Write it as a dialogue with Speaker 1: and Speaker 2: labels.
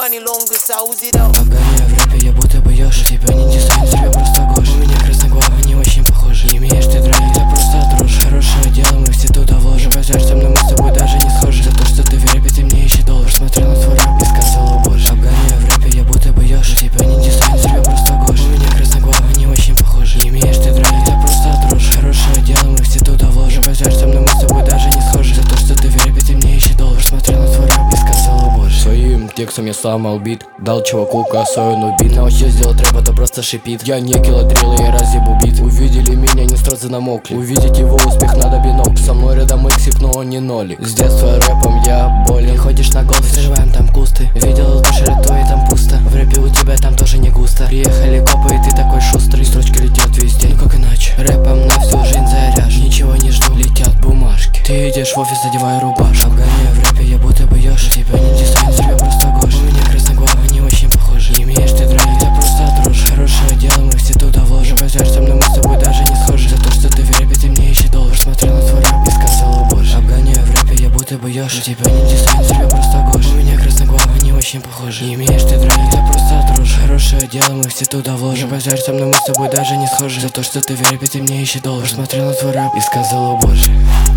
Speaker 1: money long as sauzi dau.
Speaker 2: Обгоняю в рэпе, я будто бы ёж. Тебя не дизайн, тебя просто Гоша. У меня красноглава, не очень похожи. Не имеешь ты драйв, это просто дрожь. Хорошее дело, мы все туда вложим. Базар со мной, мы с тобой даже не схожи. За то, что ты в рэпе, ты мне ищи доллар. Смотрел на твой рэп и сказал, о боже. Обгоняю в рэпе, я будто бы ёж. Тебя не дизайн, тебя просто Гоша. У меня красноглава, не очень похожи. Не имеешь ты драйв, это просто дрожь. Хорошее дело, мы все туда вложим. Базар со мной, мы с тобой даже не схожи. За то, что ты в рэпе, ты мне ищи доллар. Смотрел на твой рэп и сказал, о боже.
Speaker 3: Своим текстом я сломал бит. Дал чуваку косой, но бит. Научил сделать рэп, это просто шипит. Я не килодрил, я разъебу бит. Увидели меня, не сразу намокли. Увидеть его успех надо бинок. Со мной рядом иксик, но он не нолик. С детства рэпом я болен.
Speaker 2: Ходишь на голос, взрываем там кусты. Видел душу твои, там пусто. В рэпе у тебя там тоже не густо. Приехали копы, и ты такой шустрый. Строчки летят везде, ну как иначе. Рэпом на всю жизнь заряжь. Ничего не жду, летят бумажки. Ты идешь в офис, одевай рубашку. Обгоняю в рэпе, я будто бы ёж. Тебя не дизайн, тебя просто Гоша. У меня красноглава, не очень похожи. Не имеешь ты драйв, это просто дрожь. Хорошее дело, мы все туда вложим. Базар со мной, мы с тобой даже не схожи. За то, что ты в рэпе, ты мне ищи доллар. Смотрел на твой рэп и сказал, о боже. Обгоняю в рэпе, я будто бы ёж. Тебя не дизайн, тебя просто Гоша. У меня красноглава, не очень похожи. Не имеешь ты драйв, это просто дрожь. Хорошее дело, мы все туда вложим. Базар со мной, мы с тобой даже не схожи. За то, что ты в рэпе, ты мне ищи доллар. Смотрел на твой рэп и сказал, о боже.